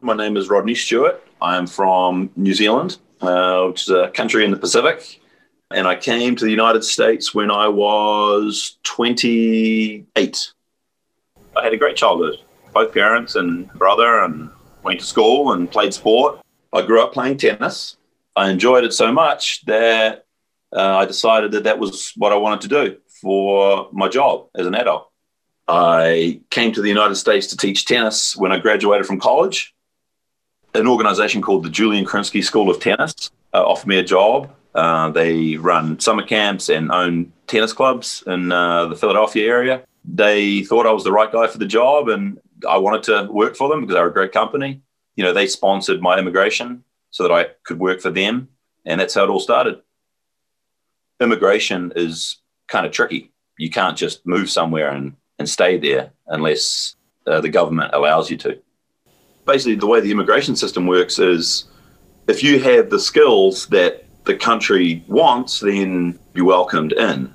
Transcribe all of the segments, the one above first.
My name is Rodney Stewart. I am from New Zealand, which is a country in the Pacific. And I came to the United States when I was 28. I had a great childhood. Both parents and brother, and went to school and played sport. I grew up playing tennis. I enjoyed it so much that I decided that was what I wanted to do for my job as an adult. I came to the United States to teach tennis when I graduated from college. An organization called the Julian Krinsky School of Tennis offered me a job. They run summer camps and own tennis clubs in the Philadelphia area. They thought I was the right guy for the job, and I wanted to work for them because they were a great company. You know, they sponsored my immigration so that I could work for them, and that's how it all started. Immigration is kind of tricky. You can't just move somewhere and stay there unless the government allows you to. Basically, the way the immigration system works is if you have the skills that the country wants, then you're welcomed in.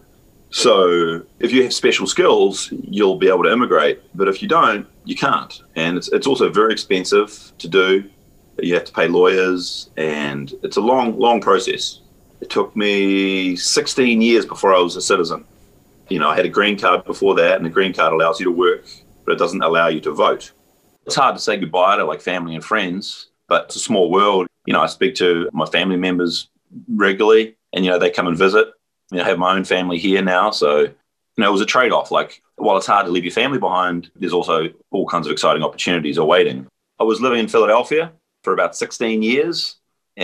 So if you have special skills, you'll be able to immigrate. But if you don't, you can't. And it's also very expensive to do. You have to pay lawyers, and it's a long process. It took me 16 years before I was a citizen. You know, I had a green card before that, and the green card allows you to work, but it doesn't allow you to vote. It's hard to say goodbye to like family and friends, but it's a small world. You know, I speak to my family members regularly, and, you know, they come and visit. You know, I have my own family here now. So, you know, it was a trade-off. Like, while it's hard to leave your family behind, there's also all kinds of exciting opportunities awaiting. I was living in Philadelphia for about 16 years,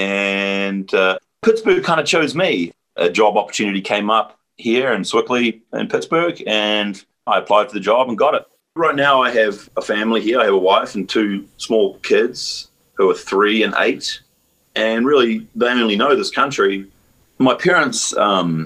and Pittsburgh kind of chose me. A job opportunity came up here in Swickley in Pittsburgh, and I applied for the job and got it. Right now I have a family here. I have a wife and two small kids who are 3 and 8. And really, they only know this country. My parents,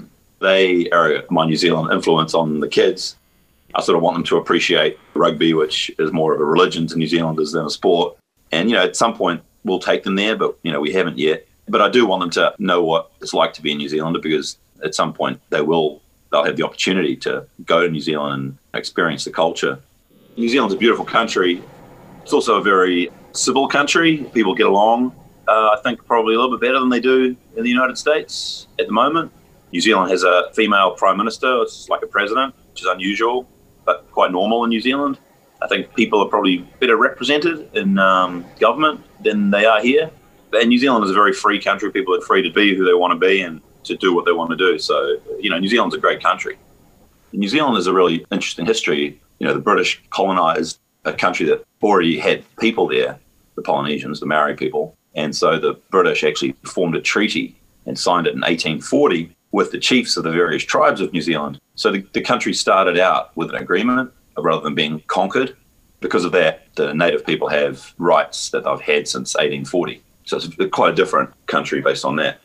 they are my New Zealand influence on the kids. I sort of want them to appreciate rugby, which is more of a religion to New Zealanders than a sport. And, you know, at some point we'll take them there, but, you know, we haven't yet. But I do want them to know what it's like to be a New Zealander, because at some point they'll have the opportunity to go to New Zealand and experience the culture. New Zealand's a beautiful country. It's also a very civil country. People get along, I think, probably a little bit better than they do in the United States at the moment. New Zealand has a female prime minister. It's like a president, which is unusual, but quite normal in New Zealand. I think people are probably better represented in government than they are here. And New Zealand is a very free country. People are free to be who they want to be and to do what they want to do. So, you know, New Zealand's a great country. New Zealand has a really interesting history. You know, the British colonized a country that already had people there, the Polynesians, the Maori people. And so the British actually formed a treaty and signed it in 1840 with the chiefs of the various tribes of New Zealand. So the country started out with an agreement rather than being conquered. Because of that, the native people have rights that they've had since 1840. So it's quite a different country based on that.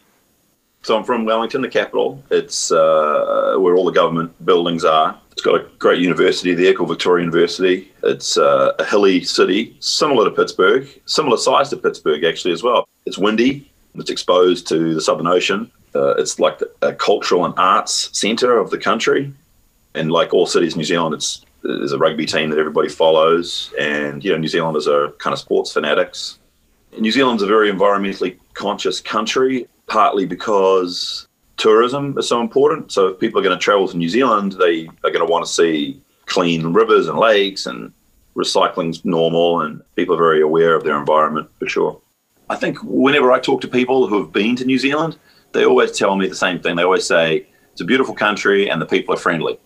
So I'm from Wellington, the capital. It's where all the government buildings are. It's got a great university there called Victoria University. It's a hilly city, similar to Pittsburgh, similar size to Pittsburgh actually as well. It's windy. It's exposed to the Southern Ocean. It's like a cultural and arts centre of the country. And like all cities in New Zealand, there's a rugby team that everybody follows. And, you know, New Zealanders are kind of sports fanatics. New Zealand's a very environmentally conscious country, partly because tourism is so important. So if people are going to travel to New Zealand, they are going to want to see clean rivers and lakes, and recycling's normal, and people are very aware of their environment for sure. I think whenever I talk to people who have been to New Zealand, they always tell me the same thing. They always say it's a beautiful country and the people are friendly.